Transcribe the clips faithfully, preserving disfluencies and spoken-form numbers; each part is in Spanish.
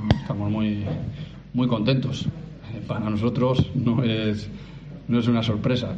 estamos muy, muy contentos. Eh, para nosotros no es, no es una sorpresa.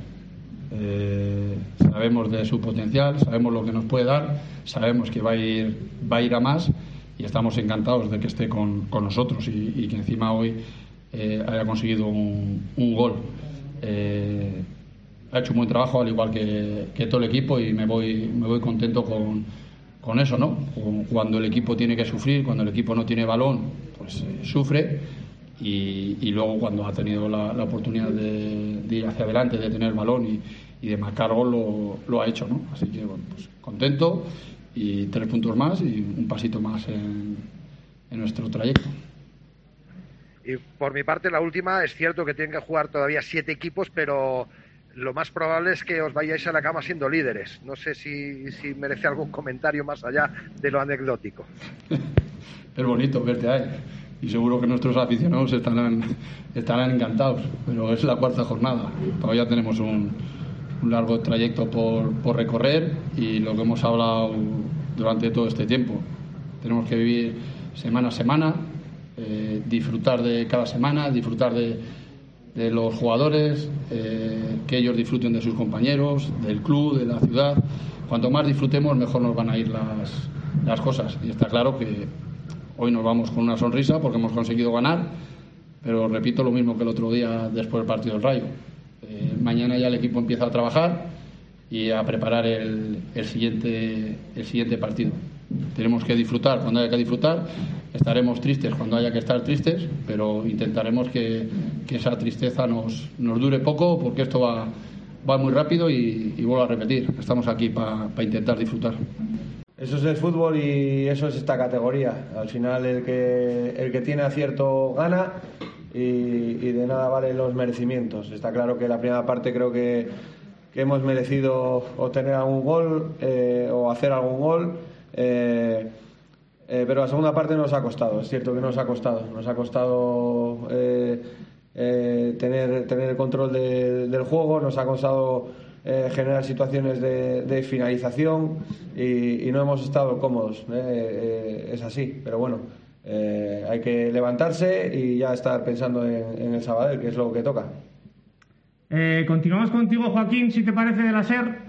Eh, sabemos de su potencial, sabemos lo que nos puede dar, sabemos que va a ir, va a, ir a más y estamos encantados de que esté con, con nosotros y, y que encima hoy eh, haya conseguido un, un gol. Eh, ha hecho un buen trabajo, al igual que, que todo el equipo, y me voy, me voy contento con, con eso, ¿no? Cuando el equipo tiene que sufrir, cuando el equipo no tiene balón, pues eh, sufre, y, y luego cuando ha tenido la, la oportunidad de, de ir hacia adelante, de tener balón y, y de marcar gol, lo, lo ha hecho, ¿no? Así que, bueno, pues contento, y tres puntos más y un pasito más en, en nuestro trayecto. Y por mi parte, la última, es cierto que tienen que jugar todavía siete equipos, pero lo más probable es que os vayáis a la cama siendo líderes. No sé si, si merece algún comentario más allá de lo anecdótico. Es bonito verte ahí, y seguro que nuestros aficionados estarán, estarán encantados, pero es la cuarta jornada. Todavía tenemos un, un largo trayecto por, por recorrer, y lo que hemos hablado durante todo este tiempo. Tenemos que vivir semana a semana, eh, disfrutar de cada semana, disfrutar de, de los jugadores, eh, que ellos disfruten de sus compañeros, del club, de la ciudad. Cuanto más disfrutemos, mejor nos van a ir las, las cosas. Y está claro que hoy nos vamos con una sonrisa porque hemos conseguido ganar, pero repito lo mismo que el otro día después del partido del Rayo. Eh, mañana ya el equipo empieza a trabajar y a preparar el, el, siguiente, el siguiente partido. Tenemos que disfrutar cuando haya que disfrutar, estaremos tristes cuando haya que estar tristes, pero intentaremos que, que esa tristeza nos, nos dure poco, porque esto va, va muy rápido, y, y vuelvo a repetir, estamos aquí para pa intentar disfrutar. Eso es el fútbol y eso es esta categoría. Al final el que, el que tiene acierto gana, y, y de nada valen los merecimientos. Está claro que la primera parte creo que, que hemos merecido obtener algún gol eh, o hacer algún gol. Eh, eh, pero la segunda parte nos ha costado, es cierto que nos ha costado, nos ha costado eh, eh, tener, tener el control de, del juego, nos ha costado eh, generar situaciones de, de finalización, y, y no hemos estado cómodos, eh, eh, es así, pero bueno, eh, hay que levantarse y ya estar pensando en, en el Sabadell, que es lo que toca. Eh, continuamos contigo, Joaquín, si te parece, de la SER.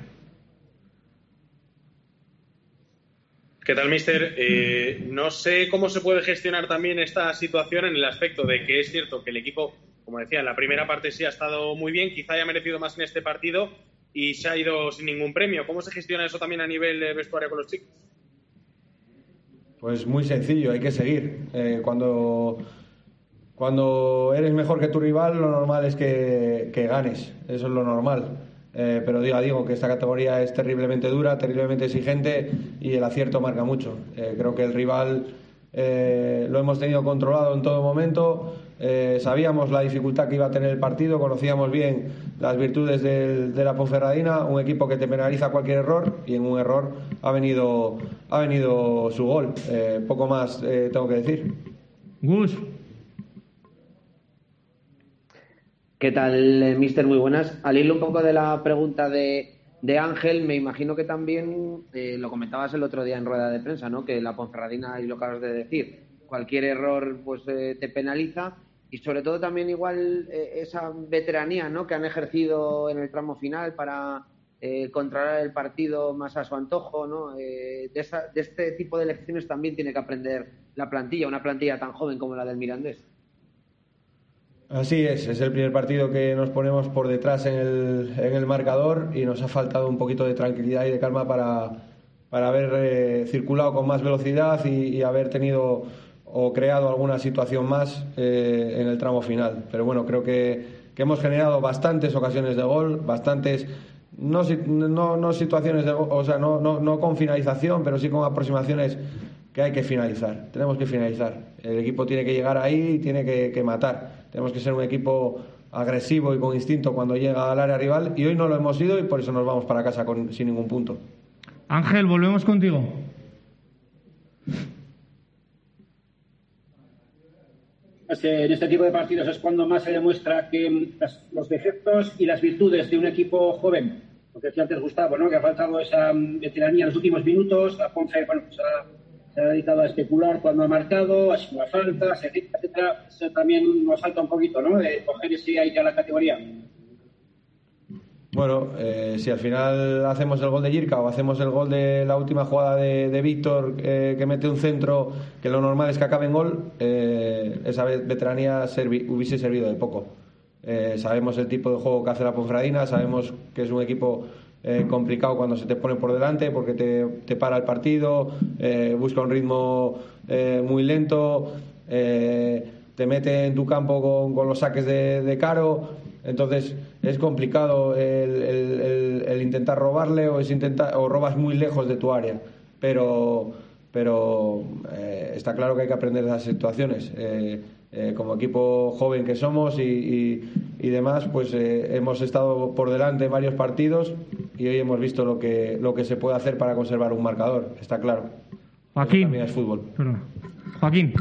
¿Qué tal, míster? Eh, no sé cómo se puede gestionar también esta situación en el aspecto de que es cierto que el equipo, como decía, en la primera parte sí ha estado muy bien, quizá haya merecido más en este partido y se ha ido sin ningún premio. ¿Cómo se gestiona eso también a nivel vestuario con los chicos? Pues muy sencillo, hay que seguir. Eh, cuando, cuando eres mejor que tu rival, lo normal es que, que ganes, eso es lo normal. Eh, pero diga, digo que esta categoría es terriblemente dura, terriblemente exigente, y el acierto marca mucho. Eh, creo que el rival eh, lo hemos tenido controlado en todo momento, eh, sabíamos la dificultad que iba a tener el partido, conocíamos bien las virtudes del, de la Ponferradina, un equipo que te penaliza cualquier error, y en un error ha venido, ha venido su gol. Eh, poco más eh, tengo que decir. Gus. ¿Qué tal, míster? Muy buenas. Al hilo un poco de la pregunta de, de Ángel, me imagino que también eh, lo comentabas el otro día en rueda de prensa, ¿no? Que la Ponferradina, y lo acabas de decir, cualquier error pues eh, te penaliza, y sobre todo también igual eh, esa veteranía, ¿no? Que han ejercido en el tramo final para eh, controlar el partido más a su antojo, ¿no? Eh, de, esa, de este tipo de lecciones también tiene que aprender la plantilla, una plantilla tan joven como la del Mirandés. Así es, es el primer partido que nos ponemos por detrás en el, en el marcador, y nos ha faltado un poquito de tranquilidad y de calma para, para haber eh, circulado con más velocidad y, y haber tenido o creado alguna situación más eh, en el tramo final. Pero bueno, creo que, que hemos generado bastantes ocasiones de gol, bastantes, no, no, no situaciones de gol, o sea, no, no, no con finalización, pero sí con aproximaciones que hay que finalizar, tenemos que finalizar. El equipo tiene que llegar ahí y tiene que, que matar. Tenemos que ser un equipo agresivo y con instinto cuando llega al área rival, y hoy no lo hemos sido, y por eso nos vamos para casa con, sin ningún punto. Ángel, volvemos contigo. Es que en este tipo de partidos es cuando más se demuestra que las, los defectos y las virtudes de un equipo joven, lo que decía antes Gustavo, ¿no? Que ha faltado esa veteranía en los últimos minutos. La Ponce, bueno, pues ha, se ha dedicado a especular cuando ha marcado, a sumar faltas, etcétera, etcétera. Eso también nos falta un poquito, ¿no? De coger ese aire a la categoría. Bueno, eh, si al final hacemos el gol de Jirka o hacemos el gol de la última jugada de, de Víctor, eh, que mete un centro, que lo normal es que acabe en gol, eh, esa veteranía servi- hubiese servido de poco. Eh, sabemos el tipo de juego que hace la Ponferradina, sabemos que es un equipo eh, complicado cuando se te pone por delante porque te, te para el partido, eh, busca un ritmo eh, muy lento, eh, te mete en tu campo con, con los saques de, de Caro. Entonces es complicado el, el, el, el intentar robarle o, es intentar, o robas muy lejos de tu área, pero, pero eh, está claro que hay que aprender de esas situaciones. Eh, eh, como equipo joven que somos y, y, y demás, pues eh, hemos estado por delante en varios partidos y hoy hemos visto lo que, lo que se puede hacer para conservar un marcador, está claro. Joaquín. Eso también es fútbol. Perdón. Joaquín.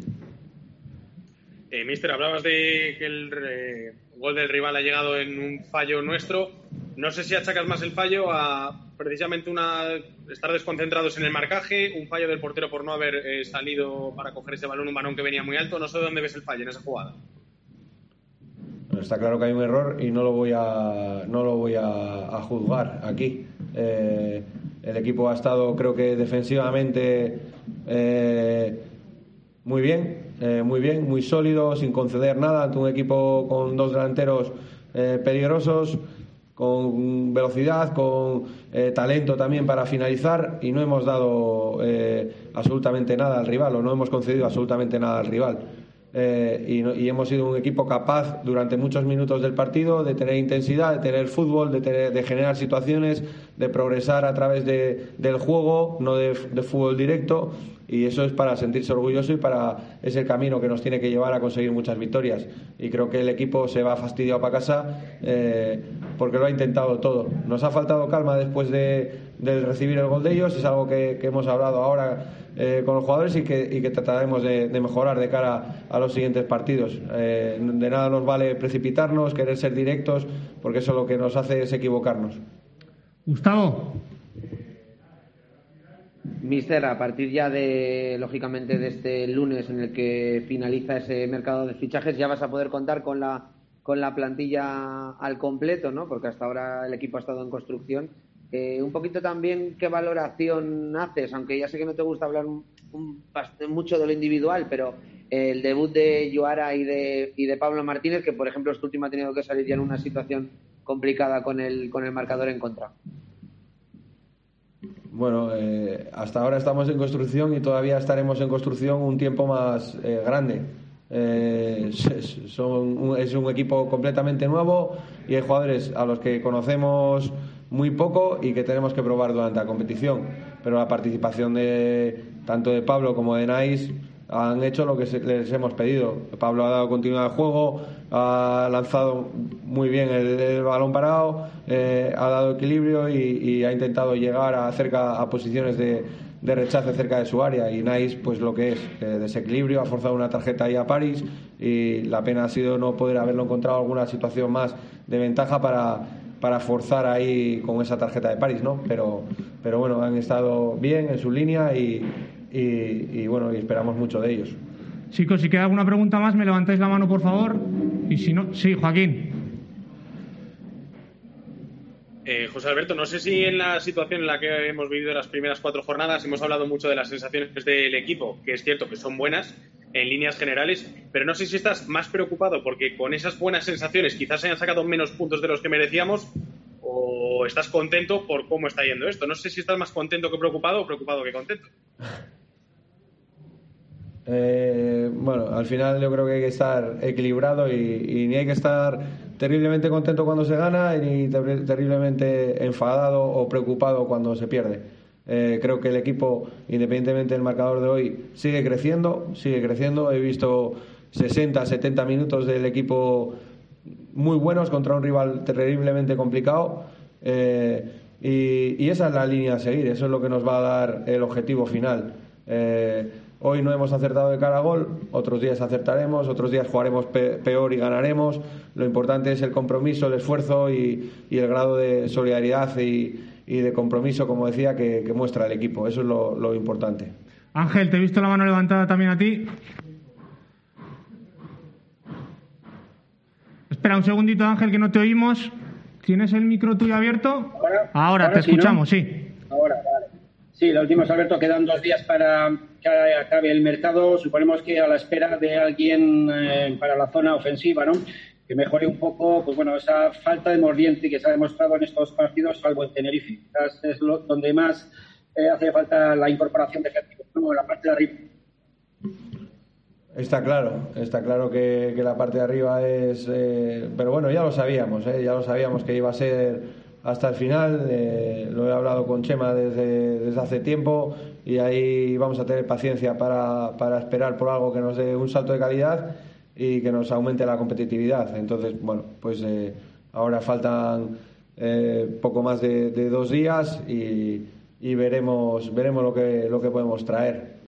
Eh, Mister, hablabas de que el eh, gol del rival ha llegado en un fallo nuestro. No sé si achacas más el fallo a precisamente una estar desconcentrados en el marcaje, un fallo del portero por no haber eh, salido para coger ese balón, un balón que venía muy alto. No sé dónde ves el fallo en esa jugada. Bueno, está claro que hay un error y no lo voy a, no lo voy a, a juzgar aquí. Eh, el equipo ha estado, creo que defensivamente, eh, muy bien. Eh, muy bien, muy sólido, sin conceder nada ante un equipo con dos delanteros eh, peligrosos, con velocidad, con eh, talento también para finalizar, y no hemos dado eh, absolutamente nada al rival, o no hemos concedido absolutamente nada al rival. Eh, y, no, y hemos sido un equipo capaz durante muchos minutos del partido de tener intensidad, de tener fútbol, de, tener, de generar situaciones, de progresar a través de, del juego, no de, de fútbol directo, y eso es para sentirse orgulloso y para es el camino que nos tiene que llevar a conseguir muchas victorias. Y creo que el equipo se va fastidiado para casa eh, porque lo ha intentado todo. Nos ha faltado calma después de, de recibir el gol de ellos, es algo que, que hemos hablado ahora eh, con los jugadores y que, y que trataremos de, de mejorar de cara a los siguientes partidos. Eh, de nada nos vale precipitarnos, querer ser directos, porque eso lo que nos hace es equivocarnos. Gustavo. Mister, a partir ya de, lógicamente, de este lunes en el que finaliza ese mercado de fichajes, ya vas a poder contar con la con la plantilla al completo, ¿no? Porque hasta ahora el equipo ha estado en construcción. Eh, un poquito también, ¿qué valoración haces? Aunque ya sé que no te gusta hablar un, un, mucho de lo individual, pero eh, el debut de Joara y de, y de Pablo Martínez, que por ejemplo este último ha tenido que salir ya en una situación complicada con el, con el marcador en contra. Bueno, eh, hasta ahora estamos en construcción y todavía estaremos en construcción un tiempo más eh, grande. Eh, son, es un equipo completamente nuevo y hay jugadores a los que conocemos muy poco y que tenemos que probar durante la competición. Pero la participación de tanto de Pablo como de Nais han hecho lo que se, les hemos pedido. Pablo ha dado continuidad al juego, ha lanzado muy bien el, el balón parado, eh, ha dado equilibrio y, y ha intentado llegar a, cerca, a posiciones de, de rechace cerca de su área. Y Nais, pues lo que es, eh, desequilibrio, ha forzado una tarjeta ahí a París y la pena ha sido no poder haberlo encontrado alguna situación más de ventaja para, para forzar ahí con esa tarjeta de París, ¿no? Pero, pero bueno, han estado bien en su línea y Y, y bueno, y esperamos mucho de ellos. Chicos, si queda alguna pregunta más, me levantáis la mano, por favor. Y si no, sí, Joaquín. Eh, José Alberto, no sé si en la situación en la que hemos vivido las primeras cuatro jornadas hemos hablado mucho de las sensaciones del equipo, que es cierto que son buenas en líneas generales, pero no sé si estás más preocupado porque con esas buenas sensaciones quizás se hayan sacado menos puntos de los que merecíamos, o estás contento por cómo está yendo esto. No sé si estás más contento que preocupado o preocupado que contento. Eh, bueno, al final yo creo que hay que estar equilibrado y, y ni hay que estar terriblemente contento cuando se gana ni ter- terriblemente enfadado o preocupado cuando se pierde. Eh, creo que el equipo, independientemente del marcador de hoy, sigue creciendo, sigue creciendo. He visto sesenta, setenta minutos del equipo muy buenos contra un rival terriblemente complicado. Eh, y, y esa es la línea a seguir, eso es lo que nos va a dar el objetivo final. Eh, Hoy no hemos acertado de cara a gol, otros días acertaremos, otros días jugaremos pe- peor y ganaremos. Lo importante es el compromiso, el esfuerzo y, y el grado de solidaridad y, y de compromiso, como decía, que, que muestra el equipo. Eso es lo, lo importante. Ángel, te he visto la mano levantada también a ti. Espera un segundito, Ángel, que no te oímos. ¿Tienes el micro tuyo abierto? Ahora, ahora, ahora te sí, escuchamos, ¿no? Sí. Ahora, vale. Sí, lo último es, Alberto, quedan dos días para que acabe el mercado. Suponemos que a la espera de alguien eh, para la zona ofensiva, ¿no? Que mejore un poco, pues bueno, esa falta de mordiente que se ha demostrado en estos partidos, salvo en Tenerife. Quizás es lo, donde más eh, hace falta la incorporación de efectivos, ¿no? En la parte de arriba. Está claro, está claro que, que la parte de arriba es... Eh, pero bueno, ya lo sabíamos, ¿eh? ya lo sabíamos que iba a ser hasta el final. Eh, lo he hablado con Chema desde, desde hace tiempo y ahí vamos a tener paciencia para, para esperar por algo que nos dé un salto de calidad y que nos aumente la competitividad. Entonces, bueno, pues eh, ahora faltan eh, poco más de, de dos días y, y veremos, veremos lo que, lo que podemos traer.